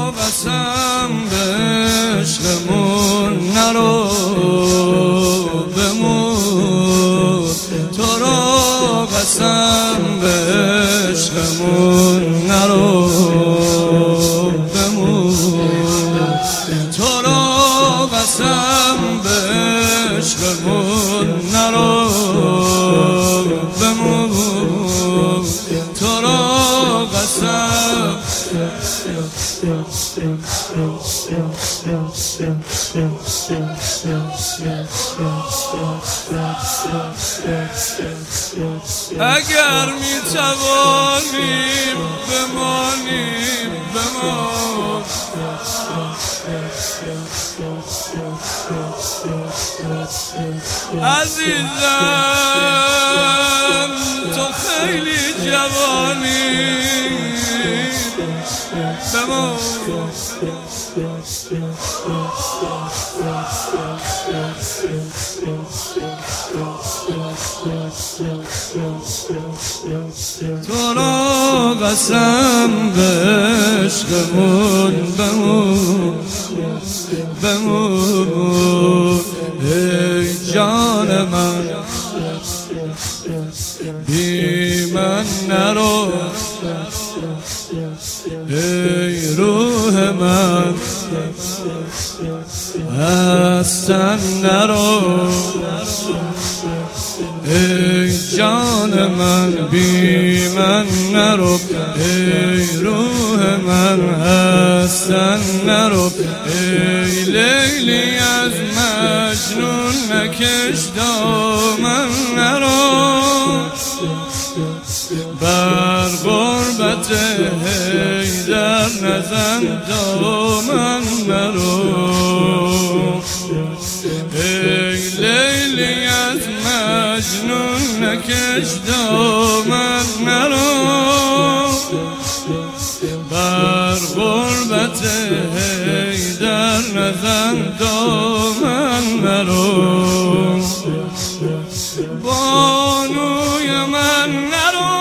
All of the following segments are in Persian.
قسم به عشقمون نرو بمون، تو را قسم به عشقمون نرو بمون، تو را قسم به عشقمون نرو بمون، تو را قسم. اگر می توانیم بمانیم بمان، عزیزم تو خیلی جوانی بمان. تو را قسم به عشقمون بمون بمون، ای جان من بی من نرو، ای روح من اصلا نرو، ای جان من بی من نرو، ای روح من اصلا نرو، ای لیلی از مجنون نکش دامن نرو، بر غربت حیدر نزن دامن نرو، ای لیلی از مجنون نکش دامن نرو، بر غربت حیدر نزن دامن نرو، بانوی من نرو،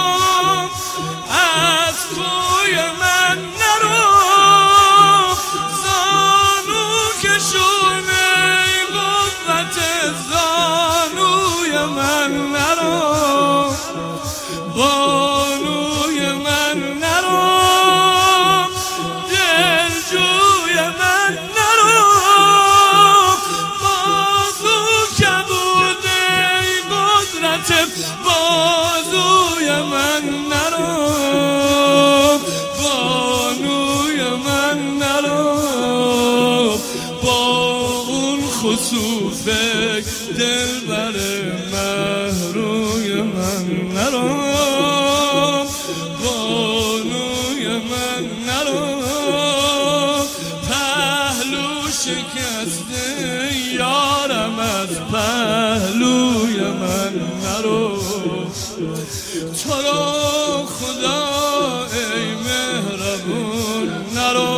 از کوی من نرو، زانو کشون ای قوت زانوی من نرو، بانوی من نرو، دلجوی من نرو، بازو کبود ای قدرت بازوی من نرو، بانوی من نرو، با اون خسوف دلبر مهروی من نرو، بانوی من نرو، پهلو شکسته یارم از پهلوی من نرو، تو را خدا ای مهربون نرو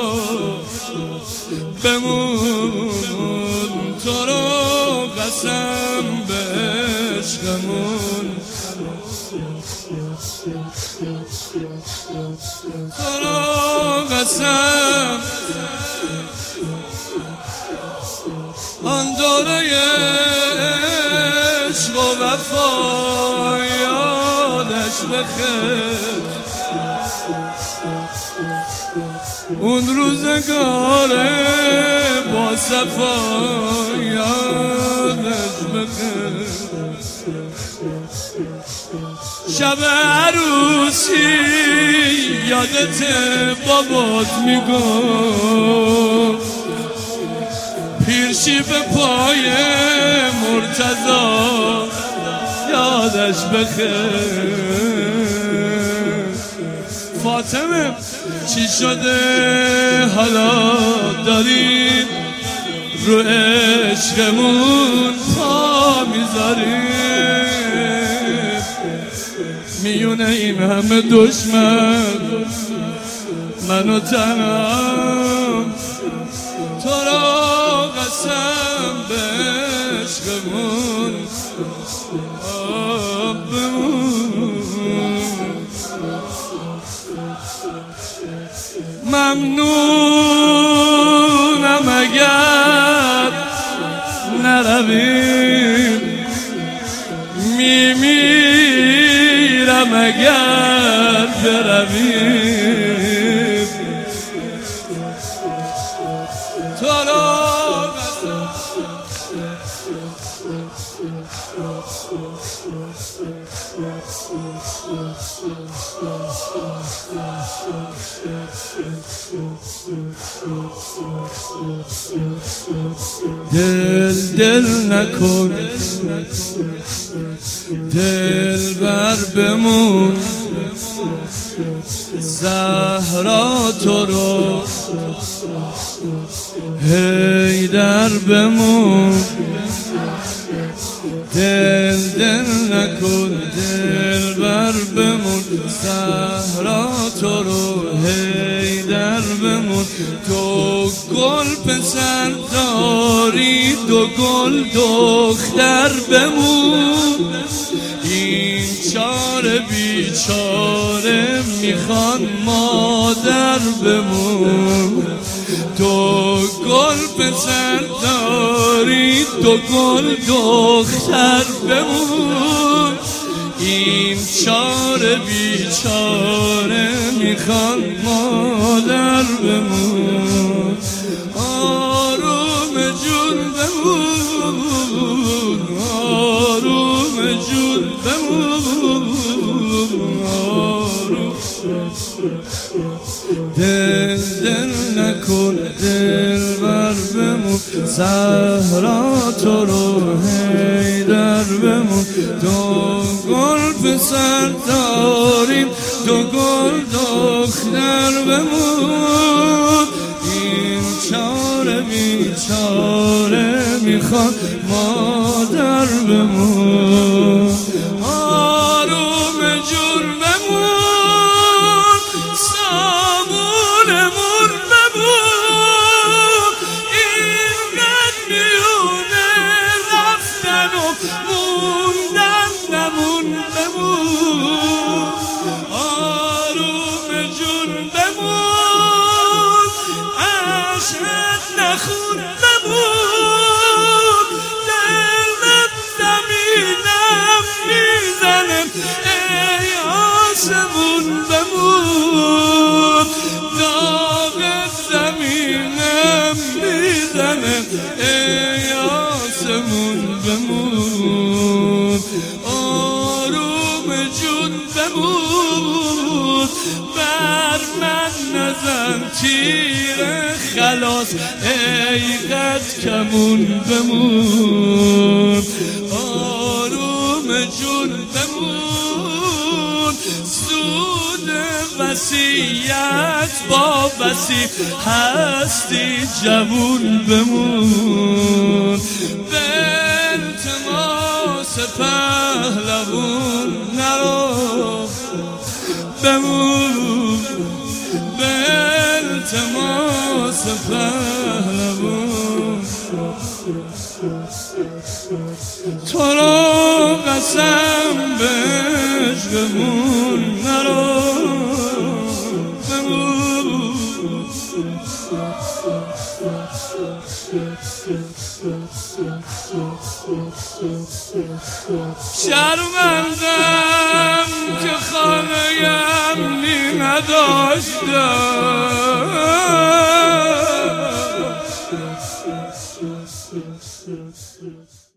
بمون، تو را قسم به عشقمون، تو را قسم. آن دوره عشق و وفا یادش بخیر، اون روزگار با صفا یادش بخیر، شب عروسی یادت بابات میگفت، پیرشی به پای مرتضی یادش بخیر، فاطمه چی شده حالا دارید رو عشقمون پا میذارید، میونه این همه دشمن منو تنها، تو را قسم به عشقمون بمون. ممنونم اگر نرویم، میمیرم اگر برویم. تو را دل نکن، دل بر بمون، زهرا تو رو حیدر بمون. دل نکن، دل بر بمون، زهرا تو رو حیدر بمون. تو گل پسر داری، دو گل دختر بمون. این چاره بیچاره میخوان مادر بمون. دو گل پسر داری، دو گل دختر بمون. این چاره بیچاره میخوان مادر بمون. آروم جون بمون، آروم جون بمون، آروم. دل نکن، دل بر بمون، زهرا تو رو حیدر بمون. دو گل پسر داریم، دو گل دختر بمون. این چاره بیچاره میخواد مادر بمون. آروم جون بمون، سامونمون بمون. اینقدر میونه رفتن و موندن نمون بمون. آروم جون بمون، عشقت نخون بمون. دلت زمینم میزنم، ای آسمون بمون. داغت زمینم میزنم، ای آسمون بمون. آروم جون بمون، بر من نزن تیر خلاص، ای قد کمون بمون. آروم جون بمون، سود وصیت با وصی هستی جوون بمون. به التماس پهلوون نرو بمون، به التماس پهلوون. تو را قسم به عشقمون نرو بمون. شرمندم که خانه‌ام می نداشتم.